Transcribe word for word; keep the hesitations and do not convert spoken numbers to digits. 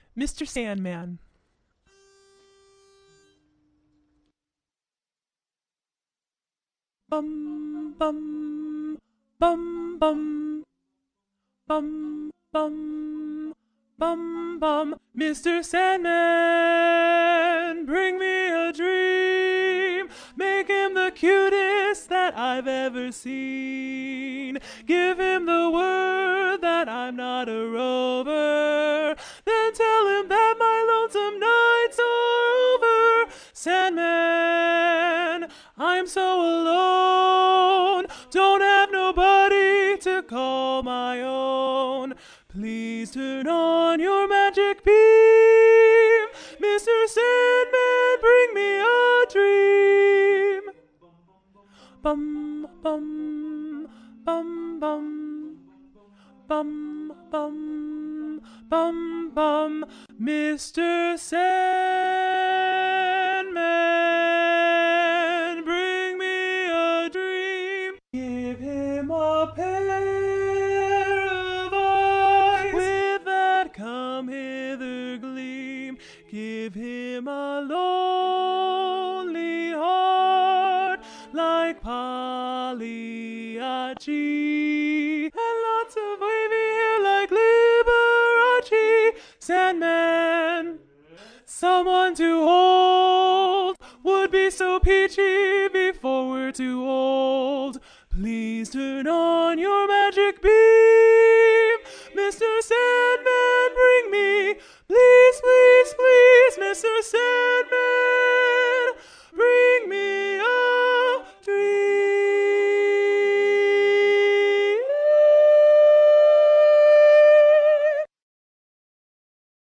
Mister Sandman. Bum bum bum bum bum bum bum bum. Mister Sandman, bring me a dream. Make him the cutest that I've ever seen. Give him the word that I'm not a rover. Then tell him that my lonesome nights are over. Sandman, I'm so alone. Don't have nobody to call my own. Please turn on your magic beam. Mister Sandman, bring me a dream. Bum bum bum bum bum bum bum bum. Mister Sandman, bring me a dream. Give him a pair of eyes with that come hither gleam. Give him a lonely heart like Pagliacci, and lots of wavy hair like Liberace. Sandman, someone to hold would be so peachy before we're too old. Please turn on